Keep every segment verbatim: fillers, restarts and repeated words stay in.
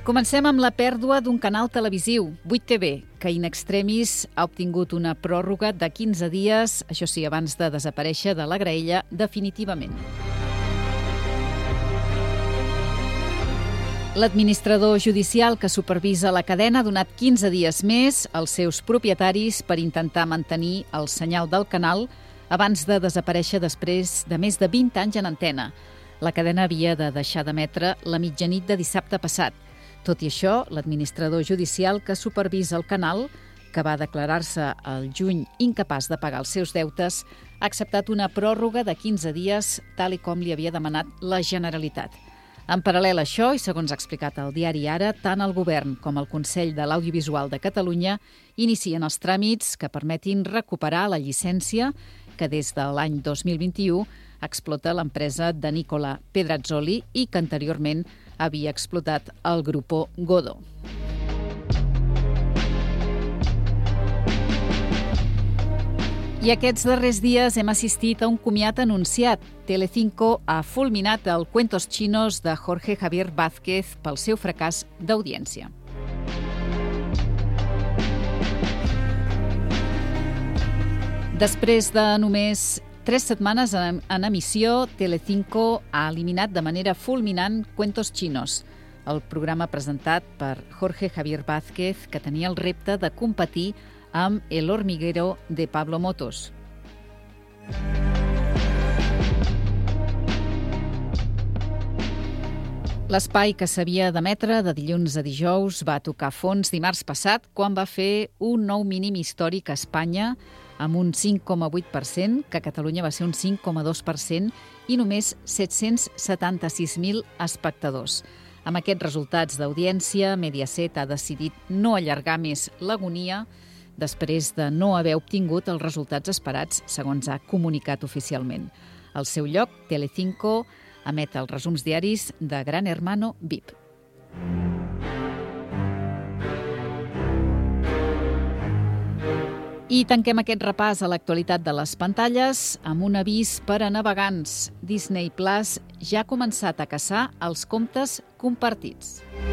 Comencem amb la pèrdua d'un canal televisiu, vuit T V, que in extremis ha obtingut una pròrroga de quinze dies, això sí, abans de desaparèixer de la graella definitivament. L'administrador judicial que supervisa la cadena ha donat quinze dies més als seus propietaris per intentar mantenir el senyal del canal abans de desaparèixer després de més de vint anys en antena. La cadena havia de deixar d'emetre la mitjanit de dissabte passat. Tot i això, l'administrador judicial que supervisa el canal, que va declarar-se al juny incapaç de pagar els seus deutes, ha acceptat una pròrroga de quinze dies, tal i com li havia demanat la Generalitat. En paral·lel a això, i segons ha explicat el diari Ara, tant el Govern com el Consell de l'Audiovisual de Catalunya inicien els tràmits que permetin recuperar la llicència que des de l'any dos mil vint-i-u explota l'empresa de Nicola Pedrazzoli i que anteriorment havia explotat el Grupo Godó. I aquests darrers dies hem assistit a un comiat anunciat. Telecinco ha fulminat el Cuentos Chinos de Jorge Javier Vázquez pel seu fracàs d'audiència. Després de només tres setmanes en emissió, Telecinco ha eliminat de manera fulminant Cuentos Chinos, el programa presentat per Jorge Javier Vázquez, que tenia el repte de competir amb El hormiguero de Pablo Motos. L'espai que s'havia d'emetre de dilluns a dijous va tocar fons dimarts passat quan va fer un nou mínim històric a Espanya amb un cinc coma vuit per cent, que a Catalunya va ser un cinc coma dos per cent i només set-cents setanta-sis mil espectadors. Amb aquests resultats d'audiència, Mediaset ha decidit no allargar més l'agonia després de no haver obtingut els resultats esperats, segons ha comunicat oficialment. Al seu lloc, Telecinco emet els resums diaris de Gran Hermano V I P. I tanquem aquest repàs a l'actualitat de les pantalles amb un avís per a navegants. Disney Plus ja ha començat a caçar els comptes compartits.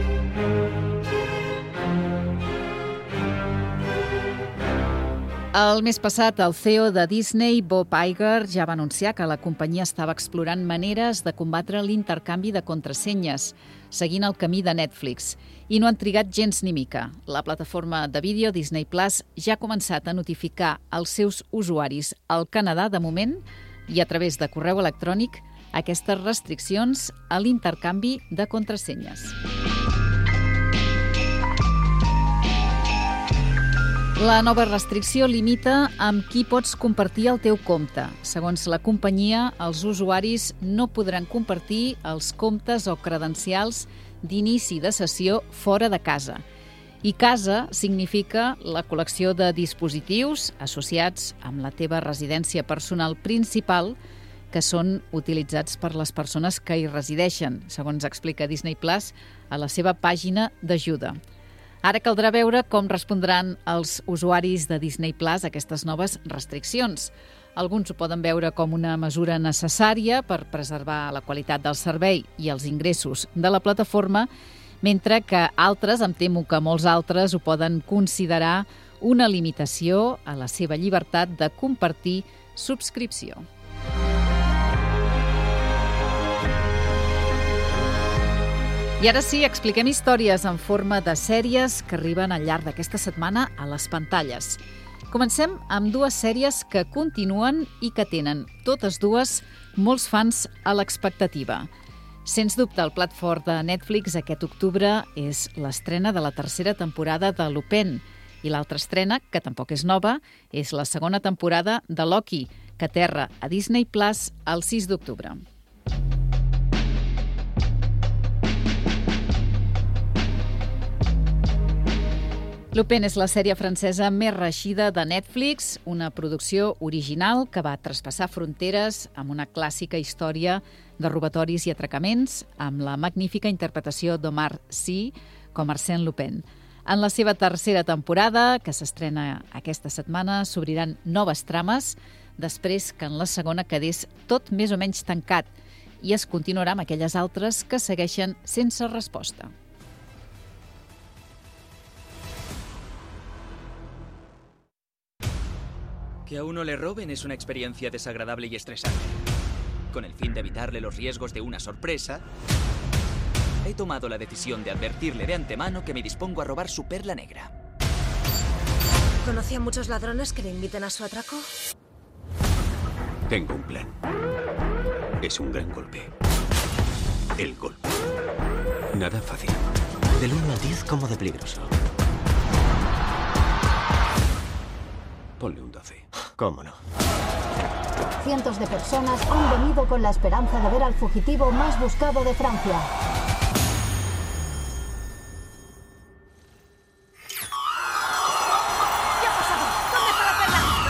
El mes passat, el C E O de Disney, Bob Iger, ja va anunciar que la companyia estava explorant maneres de combatre l'intercanvi de contrasenyes, seguint el camí de Netflix. I no han trigat gens ni mica. La plataforma de vídeo Disney Plus ja ha començat a notificar als seus usuaris al Canadà de moment i a través de correu electrònic aquestes restriccions a l'intercanvi de contrasenyes. La nova restricció limita amb qui pots compartir el teu compte. Segons la companyia, els usuaris no podran compartir els comptes o credencials d'inici de sessió fora de casa. I casa significa la col·lecció de dispositius associats amb la teva residència personal principal que són utilitzats per les persones que hi resideixen, segons explica Disney Plus a la seva pàgina d'ajuda. Ara caldrà veure com respondran els usuaris de Disney Plus a aquestes noves restriccions. Alguns ho poden veure com una mesura necessària per preservar la qualitat del servei i els ingressos de la plataforma, mentre que altres, em temo que molts altres, ho poden considerar una limitació a la seva llibertat de compartir subscripció. I ara sí, expliquem històries en forma de sèries que arriben al llarg d'aquesta setmana a les pantalles. Comencem amb dues sèries que continuen i que tenen, totes dues, molts fans a l'expectativa. Sens dubte, el plat fort de Netflix aquest octubre és l'estrena de la tercera temporada de Lupin. I l'altra estrena, que tampoc és nova, és la segona temporada de Loki, que aterra a Disney Plus el sis d'octubre. Lupin és la sèrie francesa més reeixida de Netflix, una producció original que va traspassar fronteres amb una clàssica història de robatoris i atracaments, amb la magnífica interpretació d'Omar Sy com Arsène Lupin. En la seva tercera temporada, que s'estrena aquesta setmana, s'obriran noves trames, després que en la segona quedés tot més o menys tancat i es continuarà amb aquelles altres que segueixen sense resposta. Que a uno le roben es una experiencia desagradable y estresante. Con el fin de evitarle los riesgos de una sorpresa, he tomado la decisión de advertirle de antemano que me dispongo a robar su perla negra. ¿Conoce a muchos ladrones que le inviten a su atraco? Tengo un plan. Es un gran golpe. El golpe. Nada fácil. Del uno al diez, ¿cómo de peligroso? Ponle un doce. ¿Cómo no? Cientos de personas han venido con la esperanza de ver al fugitivo más buscado de Francia. ¿Qué ha pasado? ¿Dónde está la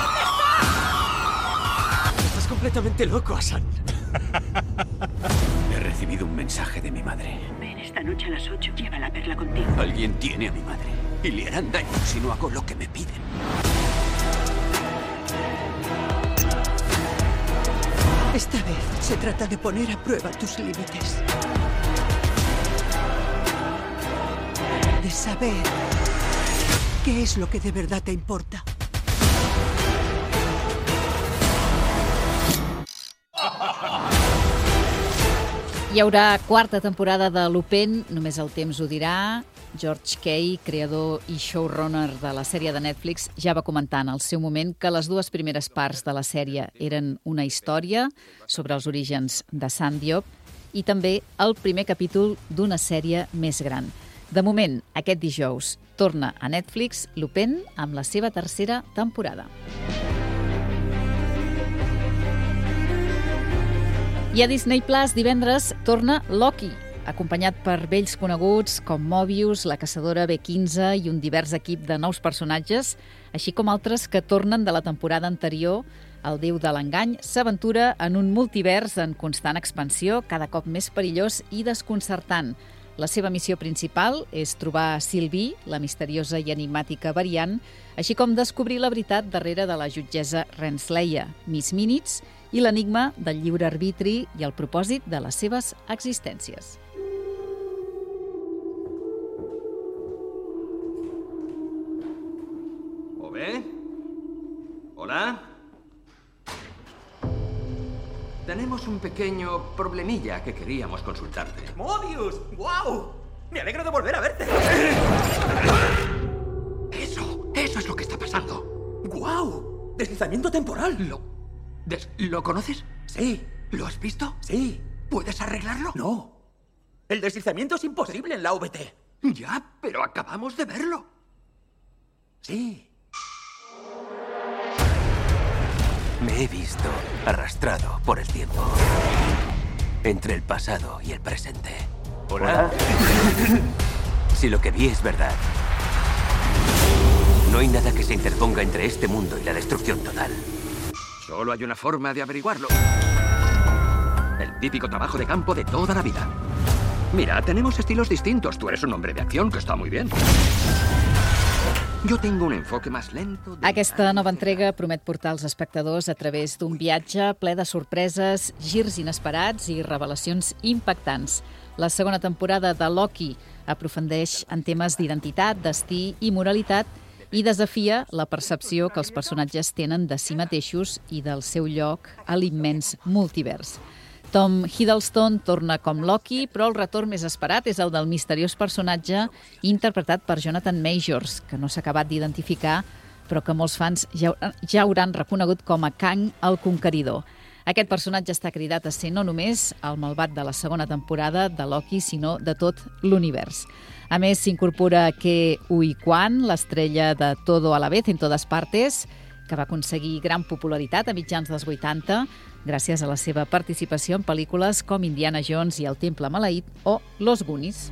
perla? ¿Dónde está? Estás completamente loco, Hassan. He recibido un mensaje de mi madre. Ven esta noche a las ocho. Lleva la perla contigo. Alguien tiene a mi madre y le harán daño si no hago lo que me piden. Esta vez se trata de poner a prueba tus límites. De saber qué es lo que de verdad te importa. Hi haurà quarta temporada de Lupin, només el temps ho dirà. George Kay, creador i showrunner de la sèrie de Netflix, ja va comentar en el seu moment que les dues primeres parts de la sèrie eren una història sobre els orígens de Sant Diop i també el primer capítol d'una sèrie més gran. De moment, aquest dijous, torna a Netflix Lupin amb la seva tercera temporada. I a Disney Plus divendres torna Loki, acompanyat per vells coneguts com Mobius, la caçadora B quinze i un divers equip de nous personatges, així com altres que tornen de la temporada anterior. El déu de l'engany s'aventura en un multivers en constant expansió, cada cop més perillós i desconcertant. La seva missió principal és trobar Sylvie, la misteriosa i enigmàtica variant, així com descobrir la veritat darrere de la jutgessa Renslayer, Miss Minutes, i l'enigma del lliure arbitri i el propòsit de les seves existències. ¿Ove? ¿Hola? Tenemos un pequeño problemilla que queríamos consultarte. ¡Mobius! ¡Guau! ¡Me alegro de volver a verte! Eso, eso es lo que está pasando. ¡Guau! ¡Deslizamiento temporal! ¿Lo, des- ¿Lo conoces? Sí, ¿Lo has visto? sí. ¿Puedes arreglarlo? No. El deslizamiento es imposible en la V T. Ya, pero acabamos de verlo. Sí. Me he visto arrastrado por el tiempo. Entre el pasado y el presente. ¿Hola? Si lo que vi es verdad, no hay nada que se interponga entre este mundo y la destrucción total. Solo hay una forma de averiguarlo. El típico trabajo de campo de toda la vida. Mira, tenemos estilos distintos. Tú eres un hombre de acción, que está muy bien. Jo tengo un enfoque más lento... De... Aquesta nova entrega promet portar els espectadors a través d'un viatge ple de sorpreses, girs inesperats i revelacions impactants. La segona temporada de Loki aprofundeix en temes d'identitat, destí i moralitat i desafia la percepció que els personatges tenen de si mateixos i del seu lloc a l'immens multivers. Tom Hiddleston torna com Loki, però el retorn més esperat és el del misteriós personatge interpretat per Jonathan Majors, que no s'ha acabat d'identificar, però que molts fans ja, ja hauran reconegut com a Kang el Conqueridor. Aquest personatge està cridat a ser no només el malvat de la segona temporada de Loki, sinó de tot l'univers. A més, s'incorpora Ke Huy Quan, l'estrella de Todo a la vez en todas partes, que va aconseguir gran popularitat a mitjans dels vuitanta gràcies a la seva participació en pel·lícules com Indiana Jones i el Temple Maleït o Los Goonies.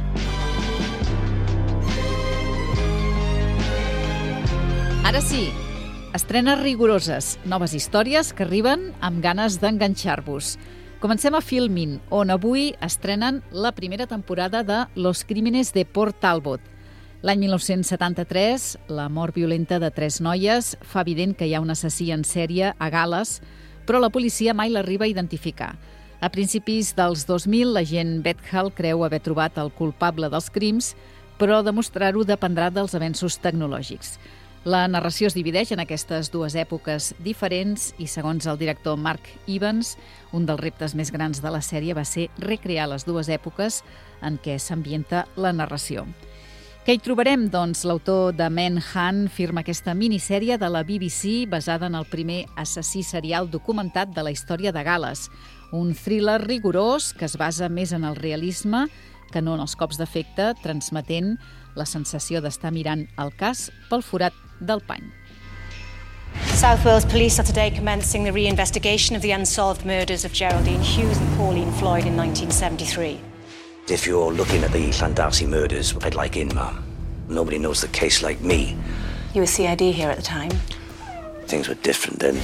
Ara sí, estrenes rigoroses, noves històries que arriben amb ganes d'enganxar-vos. Comencem a Filmin, on avui estrenen la primera temporada de Los Crímenes de Port Talbot. L'any mil nou-cents setanta-tres, la mort violenta de tres noies fa evident que hi ha un assassí en sèrie a Gal·les, però la policia mai l'arriba a identificar. A principis dels dos mil, l'agent Beth Hall creu haver trobat el culpable dels crims, però demostrar-ho dependrà dels avenços tecnològics. La narració es divideix en aquestes dues èpoques diferents i, segons el director Mark Evans, un dels reptes més grans de la sèrie va ser recrear les dues èpoques en què s'ambienta la narració. Què hi trobarem? Doncs l'autor de Manhunt firma aquesta minissèrie de la B B C basada en el primer assassí serial documentat de la història de Gal·les, un thriller rigorós que es basa més en el realisme que no en els cops d'efecte, transmetent la sensació d'estar mirant el cas pel forat del pany. South Wales Police are today commencing the reinvestigation of the unsolved murders of Geraldine Hughes and Pauline Floyd in nineteen seventy-three. If you're looking at the Llandarcy murders, I'd like in, ma'am. Nobody knows the case like me. You were C I D here at the time. Things were different then.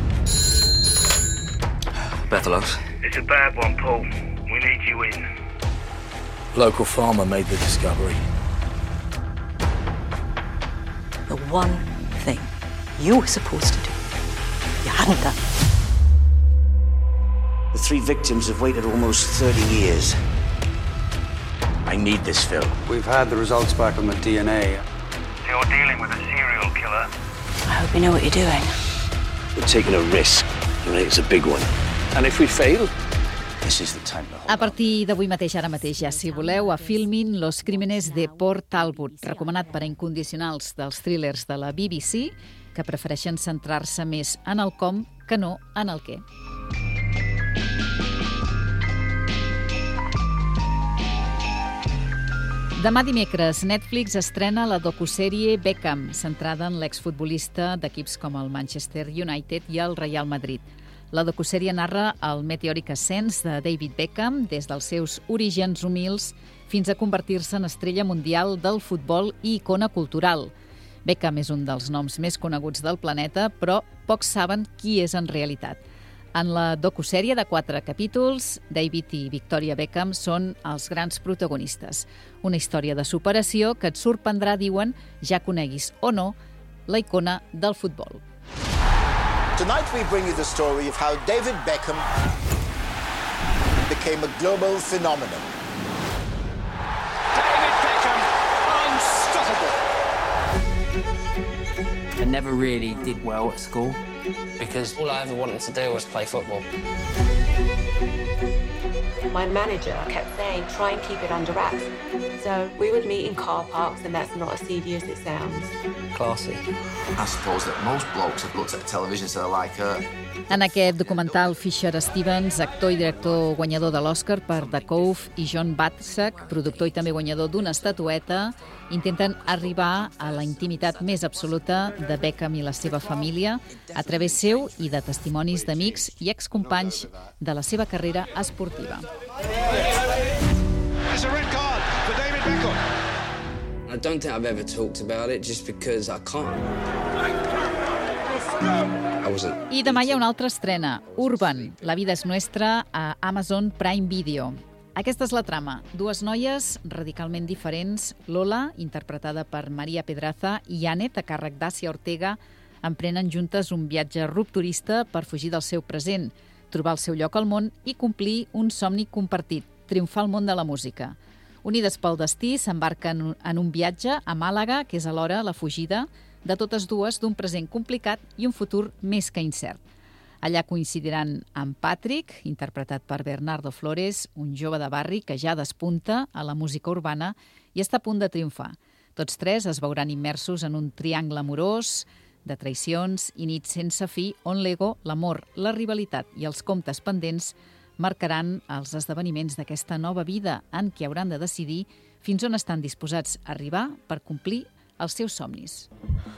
Bethelous. It's a bad one, Paul. We need you in. Local farmer made the discovery. The one thing you were supposed to do, you hadn't done. The three victims have waited almost thirty years. I need this, Phil. We've had the results back on the D N A. You're dealing with a serial killer. I hope you know what you're doing. We're taking a risk, and it's a big one. And if we fail? This is the time to hold A partir d'avui mateix, ara mateix, ja si voleu, a Filmin Los Crímenes de Port Talbot, recomanat per a incondicionals dels thrillers de la B B C, que prefereixen centrar-se més en el com que no en el què. Demà dimecres, Netflix estrena la docusèrie Beckham, centrada en l'exfutbolista d'equips com el Manchester United i el Real Madrid. La docusèrie narra el meteòric ascens de David Beckham des dels seus orígens humils fins a convertir-se en estrella mundial del futbol i icona cultural. Beckham és un dels noms més coneguts del planeta, però pocs saben qui és en realitat. En la docusèrie de quatre capítols, David i Victoria Beckham són els grans protagonistes. Una història de superació que et sorprendrà, diuen, ja coneguis o no, la icona del futbol. Tonight we bring you the story of how David Beckham became a global phenomenon. David Beckham, unstoppable. I never really did well at school because all I ever wanted to do was play football. My manager kept saying, try and keep it under wraps. So we would meet in car parks, and that's not as seedy as it sounds. Classy. I suppose that most blokes have looked at television so they're like her. En aquest documental, Fisher Stevens, actor i director guanyador de l'Oscar per The Cove, i John Badsack, productor i també guanyador d'una estatueta, intenten arribar a la intimitat més absoluta de Beckham i la seva família a través seu i de testimonis d'amics i excompanys de la seva carrera esportiva. There's a red card for David Beckham. I don't think I've ever talked about it just because I can't. I wasn't. I demà hi ha una altra estrena, Urban, La vida és nuestra, a Amazon Prime Video. Aquesta és la trama. Dues noies radicalment diferents, Lola, interpretada per Maria Pedraza, i Anet, a càrrec d'Àsia Ortega, emprenen juntes un viatge rupturista per fugir del seu present, trobar el seu lloc al món i complir un somni compartit, triomfar al món de la música. Unides pel destí, s'embarquen en un viatge a Màlaga, que és alhora la fugida de totes dues d'un present complicat i un futur més que incert. Allà coincidiran amb Patrick, interpretat per Bernardo Flores, un jove de barri que ja despunta a la música urbana i està a punt de triomfar. Tots tres es veuran immersos en un triangle amorós, de traïcions i nits sense fi, on l'ego, l'amor, la rivalitat i els comptes pendents marcaran els esdeveniments d'aquesta nova vida en què hauran de decidir fins on estan disposats a arribar per complir els seus somnis.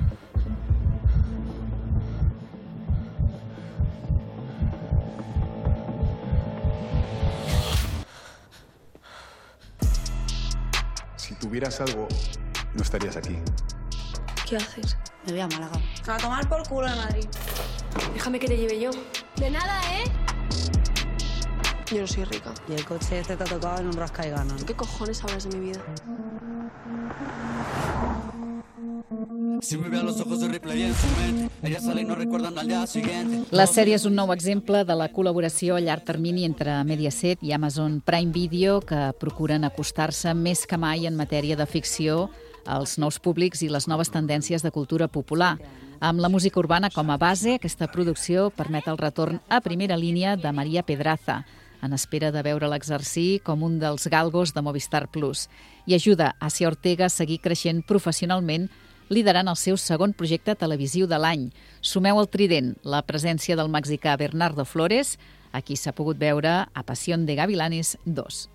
Si tuvieras algo, no estarías aquí. ¿Qué haces? Me voy a Málaga. A tomar por culo de Madrid. Déjame que te lleve yo. De nada, ¿eh? Yo no soy rica. Y el coche este te ha tocado en un rasca y gana. ¿Qué cojones hablas de mi vida? Si me ve a los ojos de Ripley en su mente, ella sale y no recuerdan al día siguiente. La sèrie és un nou exemple de la col·laboració a llarg termini entre Mediaset i Amazon Prime Video, que procuren acostar-se més que mai en matèria de ficció els nous públics i les noves tendències de cultura popular. Amb la música urbana com a base, aquesta producció permet el retorn a primera línia de Maria Pedraza, en espera de veure'l exercir com un dels galgos de Movistar Plus, i ajuda a Asia Ortega a seguir creixent professionalment, liderant el seu segon projecte televisiu de l'any. Sumeu al trident la presència del mexicà Bernardo Flores, a qui s'ha pogut veure a Pasión de Gavilanes dos.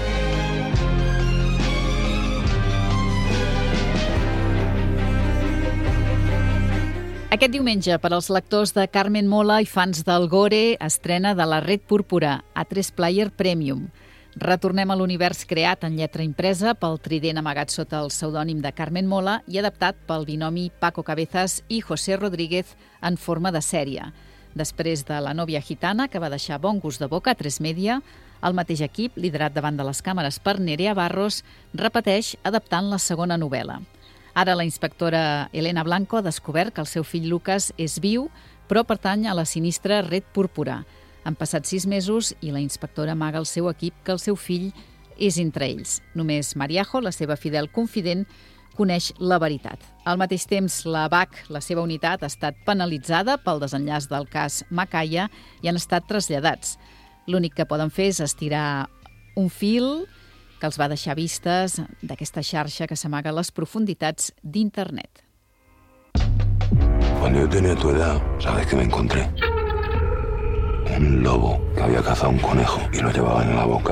Aquest diumenge, per als lectors de Carmen Mola i fans del Gore, estrena de la Red Púrpura, A tres Player Premium. Retornem a l'univers creat en lletra impresa pel trident amagat sota el pseudònim de Carmen Mola i adaptat pel binomi Paco Cabezas i José Rodríguez en forma de sèrie. Després de La nòvia gitana, que va deixar bon gust de boca a tres Media, el mateix equip, liderat davant de les càmeres per Nerea Barros, repeteix adaptant la segona novel·la. Ara la inspectora Elena Blanco ha descobert que el seu fill Lucas és viu, però pertany a la sinistra Red Púrpura. Han passat sis mesos i la inspectora amaga al seu equip que el seu fill és entre ells. Només Mariajo, la seva fidel confident, coneix la veritat. Al mateix temps, la B A C, la seva unitat, ha estat penalitzada pel desenllaç del cas Macaya i han estat traslladats. L'únic que poden fer és estirar un fil que els va deixar vistes d'aquesta xarxa que s'amaga a les profunditats d'internet. Cuando yo tenía tu edad, ¿sabes qué me encontré? Un lobo que había cazado un conejo y lo llevaba en la boca.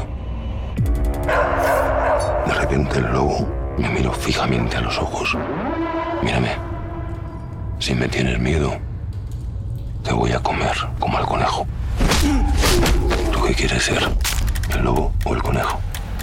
De repente el lobo me miró fijamente a los ojos. Mírame, si me tienes miedo, te voy a comer como al conejo. ¿Tú qué quieres ser? ¿El lobo o el conejo?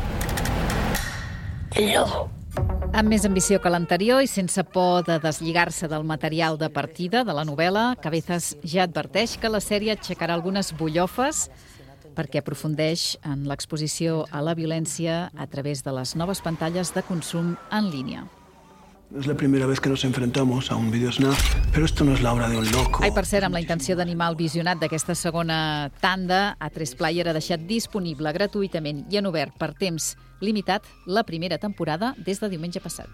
El lobo. Amb més ambició que l'anterior i sense por de deslligar-se del material de partida de la novel·la, Cabezas ja adverteix que la sèrie aixecarà algunes bullofes perquè aprofundeix en l'exposició a la violència a través de les noves pantalles de consum en línia. No es la primera vez que nos enfrentamos a un videosnap, pero esto no es la obra de un loco. Ai, per cert, amb la intenció d'animar el visionat d'aquesta segona tanda, A tres Player ha deixat disponible gratuïtament i en obert per temps limitat la primera temporada des de diumenge passat.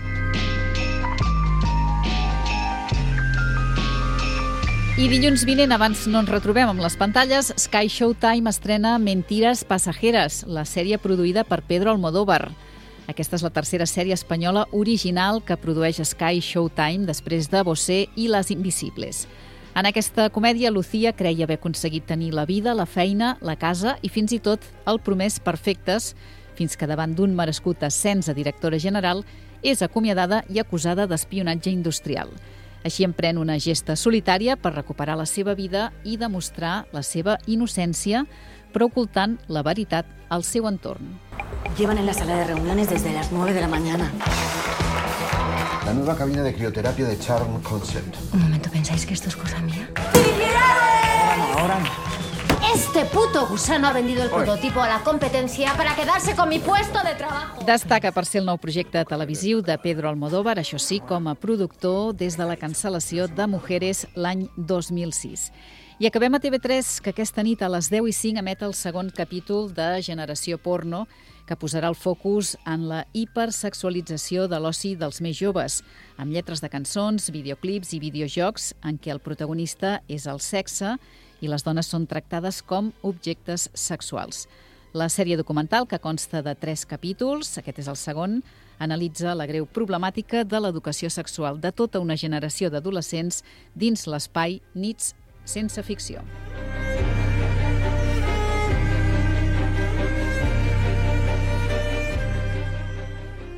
I dilluns vinent, abans no ens retrobem amb les pantalles, Sky Showtime estrena Mentiras Pasajeras, la sèrie produïda per Pedro Almodóvar. Aquesta és la tercera sèrie espanyola original que produeix Sky Showtime després de Bosé i Les Invisibles. En aquesta comèdia, Lucía creia haver aconseguit tenir la vida, la feina, la casa i fins i tot el promès perfectes, fins que davant d'un merescut ascens a directora general és acomiadada i acusada d'espionatge industrial. Així emprèn una gesta solitària per recuperar la seva vida i demostrar la seva innocència, però ocultant la veritat al seu entorn. Llevan en la sala de reuniones desde las nueve de la mañana. La nueva cabina de crioterapia de Charm Concept. Un momento, ¿pensáis que esto es cosa mía? Ahora no, ahora no. Este puto gusano ha vendido el prototipo a la competencia para quedarse con mi puesto de trabajo. Destaca per ser el nou projecte televisiu de Pedro Almodóvar, això sí, com a productor des de la cancel·lació de Mujeres l'any dos mil sis. I acabem a T V tres, que aquesta nit a les deu i cinc emet el segon capítol de Generació Porno, que posarà el focus en la hipersexualització de l'oci dels més joves, amb lletres de cançons, videoclips i videojocs en què el protagonista és el sexe i les dones són tractades com objectes sexuals. La sèrie documental, que consta de tres capítols, aquest és el segon, analitza la greu problemàtica de l'educació sexual de tota una generació d'adolescents dins l'espai Nits sense ficció.